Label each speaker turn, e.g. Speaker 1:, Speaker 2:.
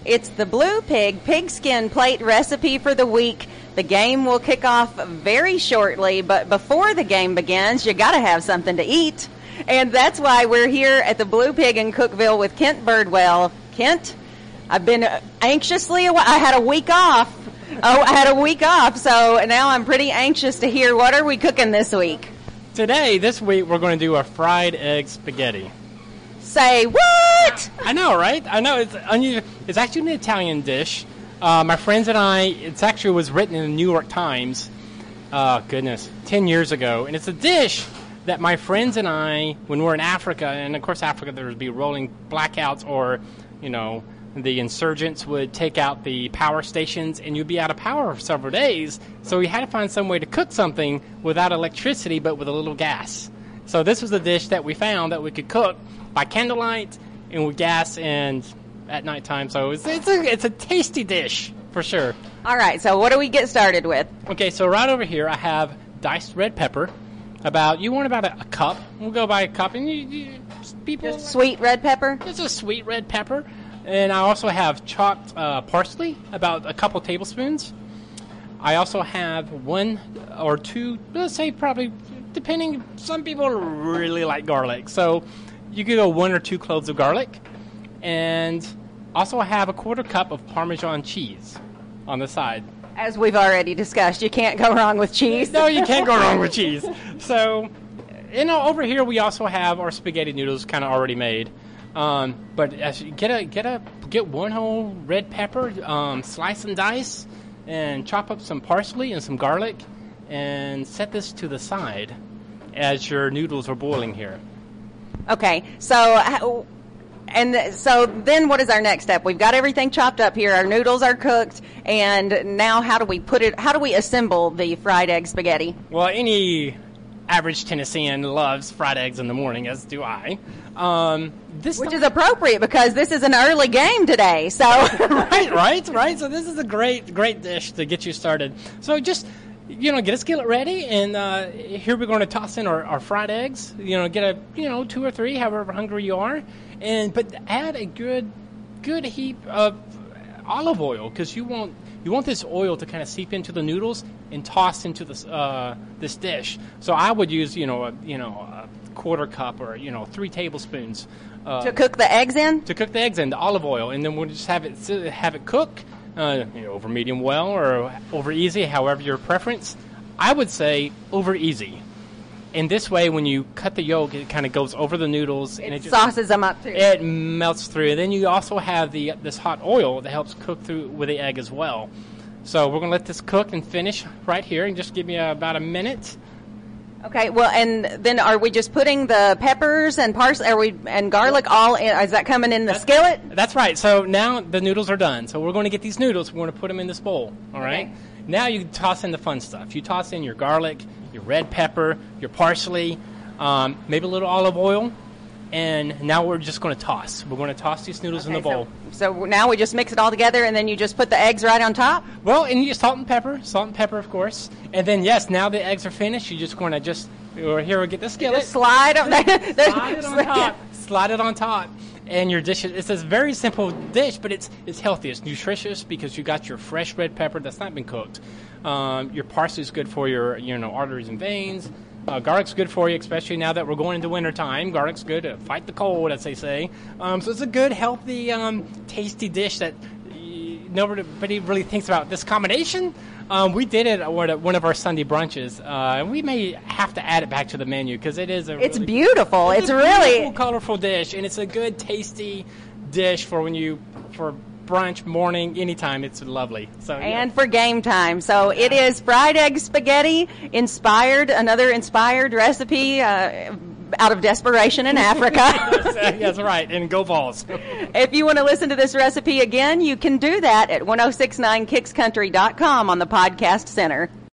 Speaker 1: It's the Blue Pig pigskin plate recipe for the week. The game will kick off very shortly, but before the game begins, you got to have something to eat. And that's why we're here at the Blue Pig in Cookeville with Kent Birdwell. Kent, I've been anxiously I had a week off. So now I'm pretty anxious to hear what are we cooking this week.
Speaker 2: This week, we're going to do a fried egg spaghetti.
Speaker 1: Say what?
Speaker 2: I know, right? I know, it's unusual. It's actually an Italian dish. My friends and I, it actually was written in the New York Times, 10 years ago. And it's a dish that my friends and I, when we're in Africa, and of course Africa there would be rolling blackouts or, the insurgents would take out the power stations and you'd be out of power for several days. So we had to find some way to cook something without electricity but with a little gas. So this was a dish that we found that we could cook by candlelight and with gas and at nighttime. So it's a tasty dish for sure.
Speaker 1: All right, so what do we get started with?
Speaker 2: Okay, so right over here I have diced red pepper. You want about a cup. We'll go by a cup. And people
Speaker 1: just sweet red pepper?
Speaker 2: Just a sweet red pepper. And I also have chopped parsley, about a couple tablespoons. I also have 1 or 2, let's say probably, depending, some people really like garlic. So you could go 1 or 2 cloves of garlic. And also I have a 1/4 cup of Parmesan cheese on the side.
Speaker 1: As we've already discussed, you can't go wrong with cheese.
Speaker 2: No, you can't go wrong with cheese. So, over here we also have our spaghetti noodles kind of already made. But as you get 1 whole red pepper, slice and dice, and chop up some parsley and some garlic, and set this to the side as your noodles are boiling here.
Speaker 1: Okay, so then what is our next step? We've got everything chopped up here. Our noodles are cooked, and now how do we assemble the fried egg spaghetti?
Speaker 2: Well, any average Tennessean loves fried eggs in the morning, as do I.
Speaker 1: Which is appropriate because this is an early game today. So
Speaker 2: right. So this is a great dish to get you started. So just get a skillet ready, and here we're going to toss in our fried eggs. Get 2 or 3, however hungry you are, but add a good heap of olive oil because you want this oil to kind of seep into the noodles and toss into this dish. So I would use a 1/4 cup or 3 tablespoons
Speaker 1: to cook the eggs in.
Speaker 2: To cook the eggs in the olive oil, and then we'll just have it cook over medium well or over easy, however your preference. I would say over easy. And this way, when you cut the yolk, it kind of goes over the noodles. And it just
Speaker 1: sauces them up, too.
Speaker 2: It melts through. And then you also have this hot oil that helps cook through with the egg as well. So we're going to let this cook and finish right here. And just give me about a minute.
Speaker 1: Okay, well, and then are we just putting the peppers and parsley and garlic all in? Is that coming in the skillet?
Speaker 2: That's right. So now the noodles are done. So we're going to get these noodles. We're going to put them in this bowl. All right? Okay. Now you toss in the fun stuff. You toss in your garlic, your red pepper, your parsley, maybe a little olive oil, and now we're just going to toss. We're going to toss these noodles in the bowl.
Speaker 1: So now we just mix it all together, and then you just put the eggs right on top?
Speaker 2: Well, and you salt and pepper, of course. And then, yes, now the eggs are finished. You're just going to here we get the skillet.
Speaker 1: Just slide on
Speaker 2: Slide it on top. Slide it on top. And your dish, it's a very simple dish, but it's healthy. It's nutritious because you got your fresh red pepper that's not been cooked. Your parsley is good for your arteries and veins. Garlic's good for you, especially now that we're going into wintertime. Garlic's good to fight the cold, as they say. So it's a good, healthy, tasty dish that nobody really thinks about. This combination, we did it at one of our Sunday brunches. We may have to add it back to the menu because it's
Speaker 1: beautiful. It's a really
Speaker 2: colorful dish, and it's a good, tasty dish for brunch, morning, anytime. It's lovely.
Speaker 1: And for game time. So it is fried egg spaghetti, another inspired recipe out of desperation in Africa.
Speaker 2: Yes, right. And go Vols.
Speaker 1: If you want to listen to this recipe again, you can do that at 1069kickscountry.com on the Podcast Center.